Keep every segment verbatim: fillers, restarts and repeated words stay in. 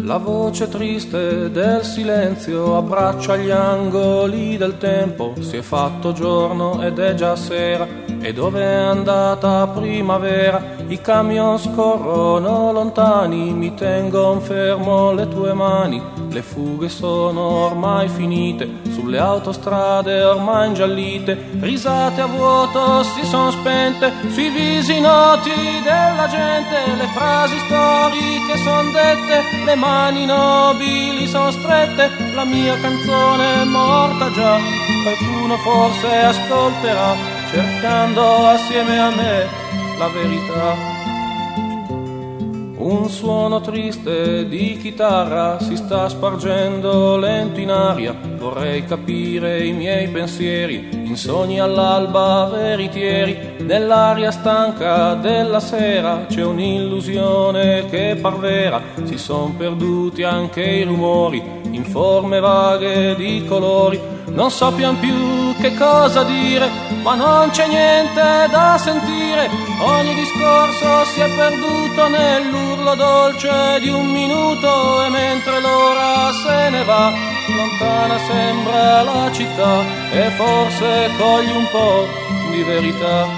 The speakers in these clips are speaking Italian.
La voce triste del silenzio abbraccia gli angoli del tempo. Si è fatto giorno ed è già sera, e dove è andata primavera? I camion scorrono lontani, mi tengon fermo le tue mani. Le fughe sono ormai finite, sulle autostrade ormai ingiallite. Risate a vuoto si son spente, sui visi noti della gente. Le frasi storiche son dette, le mani nobili son strette. La mia canzone è morta già, qualcuno forse ascolterà, cercando assieme a me la verità. Un suono triste di chitarra si sta spargendo lento in aria. Vorrei capire i miei pensieri, in sogni all'alba veritieri. Nell'aria stanca della sera c'è un'illusione che par vera. Si son perduti anche i rumori, in forme vaghe di colori. Non so pian più che cosa dire, ma non c'è niente da sentire. Ogni discorso si è perduto nell'urlo dolce di un minuto. E mentre l'ora se ne va, lontana sembra la città, e forse cogli un po' di verità.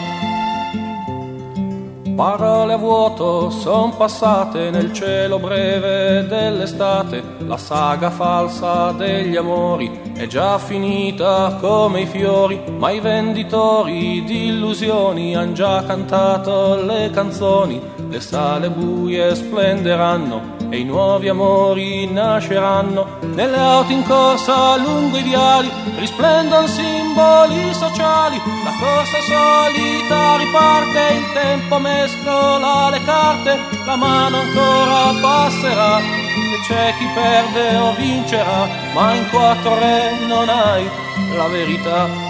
Parole a vuoto son passate nel cielo breve dell'estate. La saga falsa degli amori è già finita come i fiori, ma i venditori di illusioni han già cantato le canzoni. Le sale buie splenderanno e i nuovi amori nasceranno. Nelle auto in corsa lungo i viali risplendon simboli sociali. La corsa solita riparte, il tempo mescola le carte. La mano ancora passerà e c'è chi perde o vincerà, ma in quattro re non hai la verità.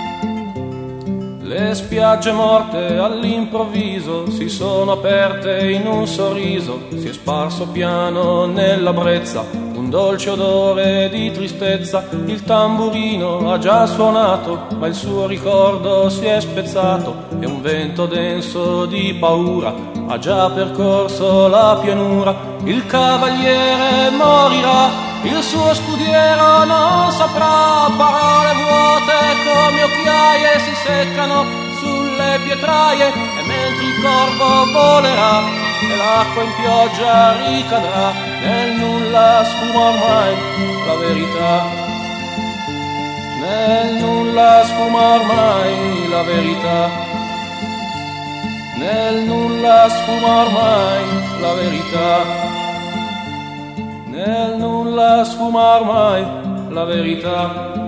Le spiagge morte all'improvviso si sono aperte in un sorriso. Si è sparso piano nella brezza un dolce odore di tristezza. Il tamburino ha già suonato, ma il suo ricordo si è spezzato, e un vento denso di paura ha già percorso la pianura. Il cavaliere morirà, il suo scudiero non saprà. Parole vuote come occhiaie si seccano sulle pietraie, e mentre il corvo volerà e l'acqua in pioggia ricadrà, nel nulla sfuma ormai la verità. Nel nulla sfuma ormai la verità. Nel nulla sfuma ormai la verità. Nel nulla sfuma ormai la verità.